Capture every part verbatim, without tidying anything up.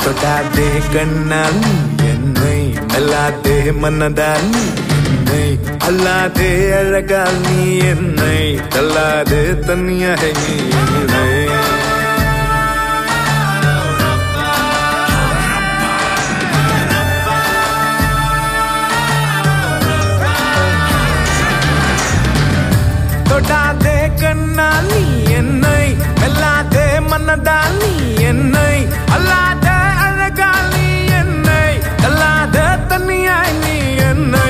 தொடாதே கண்ணால் என்னை மெல்லாதே மன்னதால் என்னை அல்லாதே அழகால் நீ என்னை தள்ளாதே தனியாக நீ என்னை தொடாதே கண்ணால் நீ என்னை மெல்லாதே மன்னதால் நீ என்னை அல்லாதே அழகால் நீ என்னை தள்ளாதே தனியாய் நீ என்னை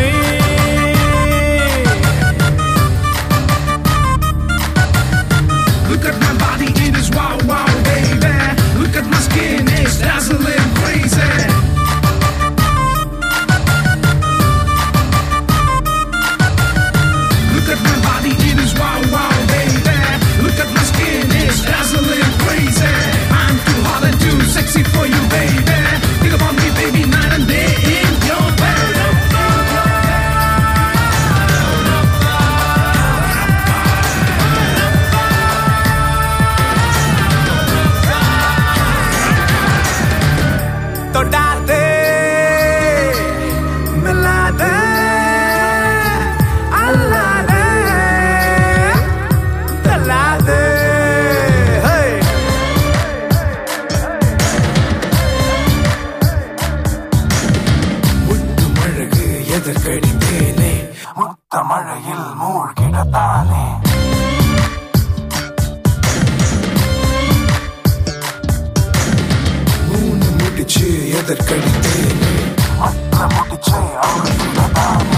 Look at my body, it is wow, wow, baby. Look at my skin, it's dazzling crazy. Look at my body, it is wow, wow, baby. Look at my skin, it's dazzling crazy. I'm too hot and too sexy for you, baby. Think about me, baby, night and day in your bed. தொடாதே மெல்லாதே அல்லாதே தள்ளாதே முத்து மழகு எதற்கடித்தேனே முத்த மழையில் மூழ்கிடத்தானே மூணு முடிச்சு எதற்கடித்தேனே மற்ற முடிச்சை அவர்கிடத்தானே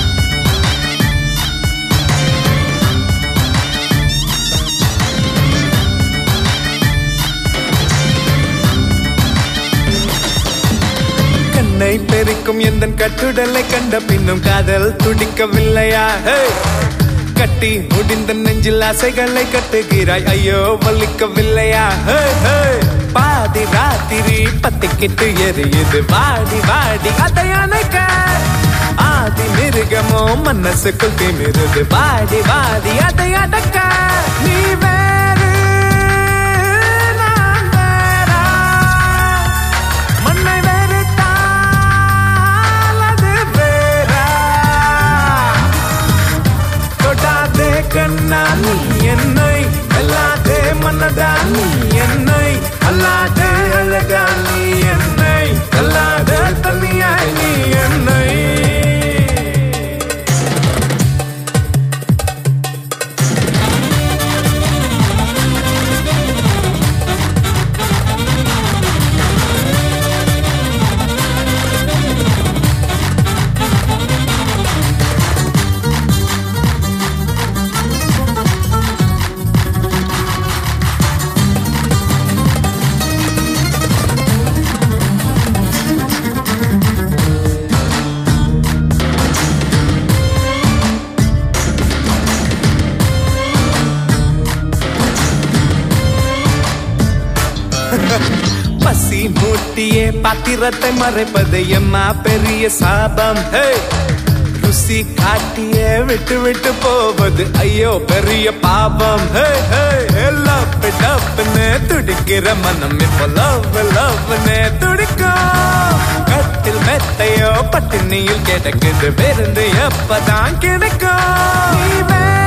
கண்ணை பெருக்கும் எந்தன் கட்டுடலை கண்ட பின்னும் காதல் துடிக்கவில்லையா கட்டி முடிந்த நெஞ்சில் ஆசைகளை கட்டுகிறாய் ஐயோ வலிக்கவில்லையா பாதி ராத்திரி பத்திக்கிட்டு எரியுது வாடி வாடி அதை அணைக்க ஆதி மிருகமோ மனசுக்குள் திமிருது வாடி வாடி அதை அடக்க நீ வேறு நான் வேறா மண்ணை வெறுத்தால் அது வேறா தொடாதே கண்ணால் நீ என்னை அல்லாதே மன்னதால் நீ என்னை அல்லாதே அழகால் நீ என்னை அல்லாதே தனியாய் நீ என்னை பசி மூட்டியே பாத்திரத்தை மறைப்பது எம்மா பெரிய சாபம் ருசி காட்டியே விட்டு விட்டு போவது ஐயோ பெரிய பாவம் லவ்னு துடிக்கிற மனம் இப்போ லவ் லவ்னு துடிக்கும் கட்டில் மெத்தையோ பட்டினியில் கிடக்குது விருந்து எப்பதான் கிடைக்கும்